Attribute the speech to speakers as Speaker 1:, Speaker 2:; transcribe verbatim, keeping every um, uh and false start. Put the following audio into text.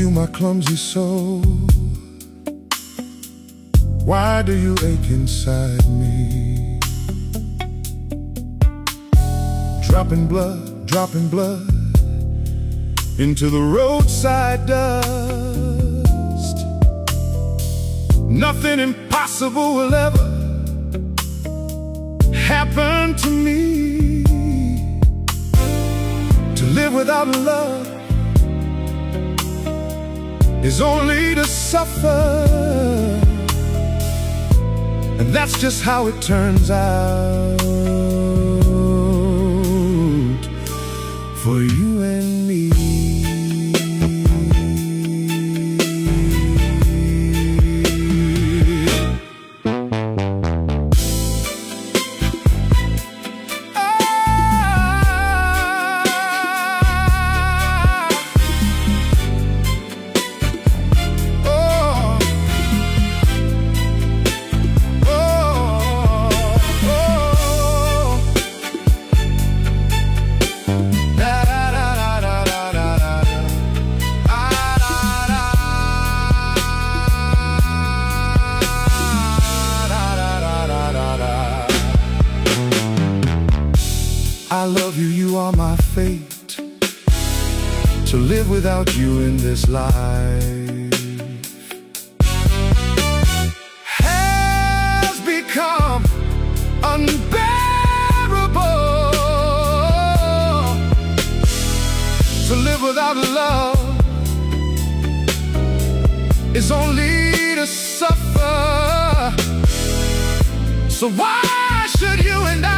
Speaker 1: you, my clumsy soul? Why do you ache inside me? Dropping blood, dropping blood into the roadside dust. Nothing impossible will ever happen to me. To live without love is only to suffer, and that's just how it turns out for you and me. I love you, you are my fate. To live without you in this life has become unbearable. To live without love is only to suffer. So why should you and I